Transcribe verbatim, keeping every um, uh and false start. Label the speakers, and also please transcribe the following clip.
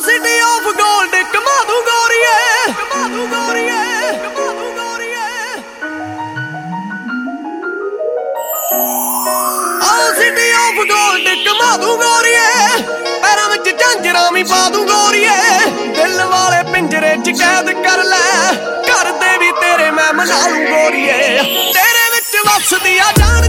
Speaker 1: City of gold ਕਮਾ ਦੂੰ ਗੋਰੀਏ, ਕਮਾ ਦੂੰ ਗੋਰੀਏ, ਕਮਾ ਦੂੰ ਗੋਰੀਏ। ਆਹ ਸਿਟੀ ਆਫ ਗੋਲਡ ਕਮਾ ਦੂੰ ਗੋਰੀਏ, ਪੈਰਾਂ ਵਿੱਚ ਝਾਂਜਰਾਂ ਵੀ ਪਾ ਦੂੰ ਗੋਰੀਏ। ਦਿਲ ਵਾਲੇ ਪਿੰਜਰੇ ਚ ਕੈਦ ਕਰ ਲੈ, ਘਰ ਦੇ ਵੀ ਤੇਰੇ ਮੈਂ ਮਨਾ ਲੂੰ ਗੋਰੀਏ। ਤੇਰੇ ਵਿੱਚ ਵੱਸਦੀ ਆ ਜਾਨ